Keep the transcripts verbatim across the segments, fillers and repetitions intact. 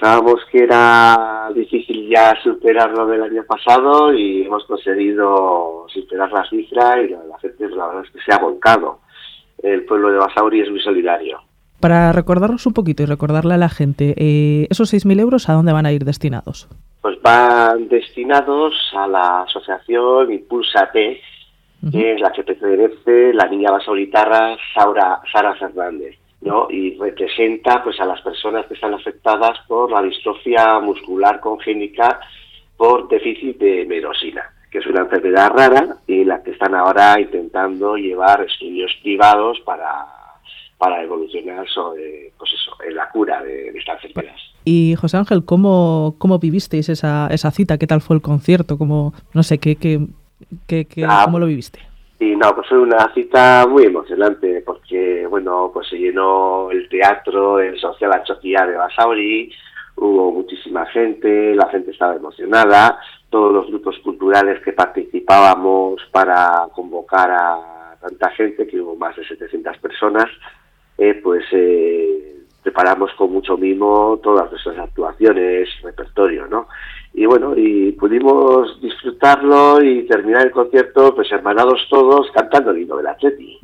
pensábamos que era difícil ya superar lo del año pasado y hemos conseguido superar la cifra y la, la gente, la verdad es que se ha volcado. El pueblo de Basauri es muy solidario. Para recordarnos un poquito y recordarle a la gente, eh, ¿esos seis mil euros a dónde van a ir destinados? Pues van destinados a la asociación Impúlsate, uh-huh. que es la que pertenece la niña basauritarra Sara, Sara Fernández, ¿no? Y representa pues a las personas que están afectadas por la distrofia muscular congénita por déficit de merosina, que es una enfermedad rara y la que están ahora intentando llevar estudios privados para, para evolucionar sobre, pues eso, en la cura de, de esta enfermedad. Y José Ángel, ¿cómo, cómo vivisteis esa, esa cita? ¿Qué tal fue el concierto? ¿Cómo, no sé, qué, qué, qué, qué, ah, cómo lo viviste? Sí, no, pues fue una cita muy emocionante porque, bueno, pues se llenó el teatro, el Social Achoquia de Basauri, hubo muchísima gente, la gente estaba emocionada, todos los grupos culturales que participábamos para convocar a tanta gente, que hubo más de setecientas personas, eh, pues eh, preparamos con mucho mimo todas nuestras actuaciones, repertorio, ¿no? Y bueno, y pudimos disfrutarlo y terminar el concierto pues hermanados todos cantando el himno del Atleti.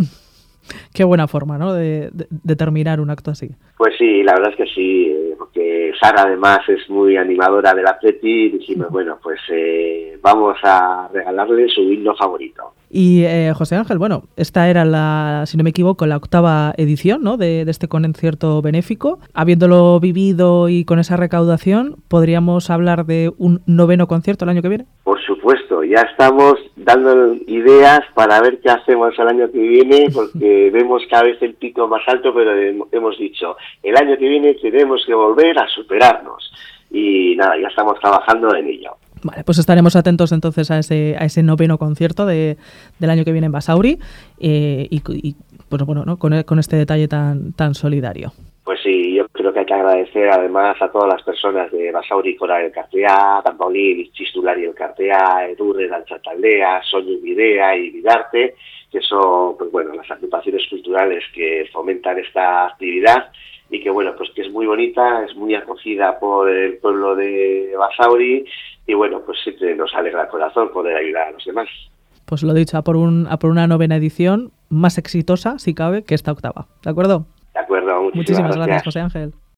Qué buena forma, ¿no?, de, de, de terminar un acto así. Pues sí, la verdad es que sí, porque Sara además es muy animadora del Atleti y dijimos, bueno, pues eh, vamos a regalarle su himno favorito. Y eh, José Ángel, bueno, esta era, la, si no me equivoco, la octava edición, ¿no?, de, de este concierto benéfico. Habiéndolo vivido y con esa recaudación, ¿podríamos hablar de un noveno concierto el año que viene? Por supuesto, ya estamos dando ideas para ver qué hacemos el año que viene, porque vemos cada vez el pico más alto, pero hemos dicho, el año que viene tenemos que volver a superarnos. Y nada, ya estamos trabajando en ello. Vale, pues estaremos atentos entonces a ese a ese noveno concierto de, del año que viene en Basauri eh, y, y bueno, bueno, ¿no?, con, con este detalle tan tan solidario. Pues sí, yo creo que hay que agradecer además a todas las personas de Basauri Coral Elkartea, Tampaulín, Txistulari Elkartea, Edurre, Dantzataldea, Soñu Bidea y Vidarte, que son, pues bueno, las agrupaciones culturales que fomentan esta actividad y que bueno, pues que es muy bonita, es muy acogida por el pueblo de Basauri y bueno, pues siempre nos alegra el corazón poder ayudar a los demás. Pues lo dicho, a por, un, a por una novena edición más exitosa, si cabe, que esta octava. ¿De acuerdo? De acuerdo, muchísimas, muchísimas gracias. gracias, José Ángel.